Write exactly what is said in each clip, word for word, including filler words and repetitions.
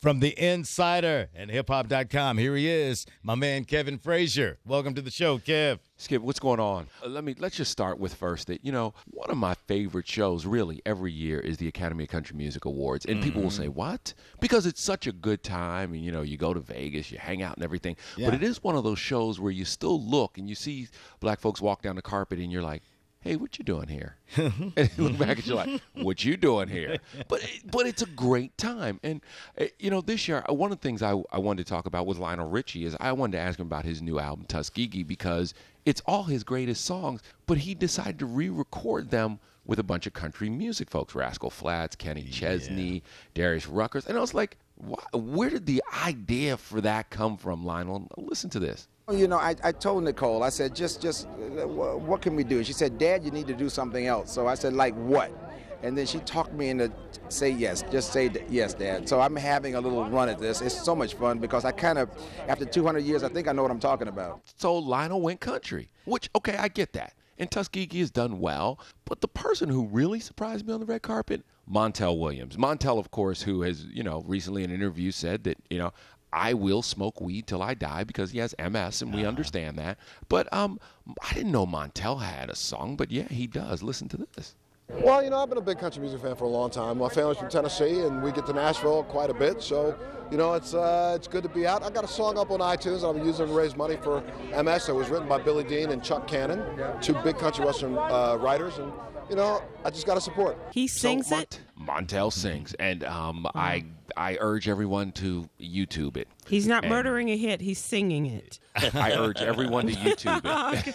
From The Insider and hip hop dot com, here he is, my man Kevin Frazier. Welcome to the show, Kev. Skip, what's going on? Uh, let me let's just start with first that, you know, one of my favorite shows really every year is the Academy of Country Music Awards. And mm-hmm. people will say, what? Because it's such a good time. And, you know, you go to Vegas, you hang out and everything. Yeah. But it is one of those shows where you still look and you see black folks walk down the carpet and you're like, hey, what you doing here? And you look back at you like, what you doing here? But but it's a great time. And, you know, this year, one of the things I, I wanted to talk about with Lionel Richie is I wanted to ask him about his new album, Tuskegee, because it's all his greatest songs, but he decided to re-record them with a bunch of country music folks, Rascal Flatts, Kenny Chesney, yeah. Darius Ruckers. And I was like, where did the idea for that come from, Lionel? Listen to this. You know, I, I told Nicole, I said, just, just, uh, what can we do? And she said, Dad, you need to do something else. So I said, like what? And then she talked me into say yes, just say yes, Dad. So I'm having a little run at this. It's so much fun because I kind of, after two hundred years, I think I know what I'm talking about. So Lionel went country, which, okay, I get that. And Tuskegee has done well. But the person who really surprised me on the red carpet, Montel Williams. Montel, of course, who has, you know, recently in an interview said that, you know, I will smoke weed till I die because he has M S, and we uh-huh. understand that. But um, I didn't know Montel had a song, but yeah, he does. Listen to this. Well, you know, I've been a big country music fan for a long time. My family's from Tennessee, and we get to Nashville quite a bit. So, you know, it's uh, it's good to be out. I got a song up on iTunes that I'm using to raise money for M S. It was written by Billy Dean and Chuck Cannon, two big country western uh, writers, and you know, I just got to support. He sings so, it. Mont- Montel sings, and um, mm. I I urge everyone to YouTube it. He's not and murdering a hit; he's singing it. I urge everyone to YouTube it.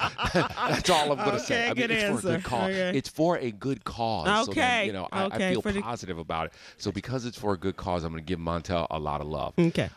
That's all I'm going to okay, say. I mean, good it's answer. for a good cause. Okay. It's for a good cause. Okay. So then, you know, I, okay. I feel for positive the... about it. So because it's for a good cause, I'm going to give Montel a lot of love. Okay.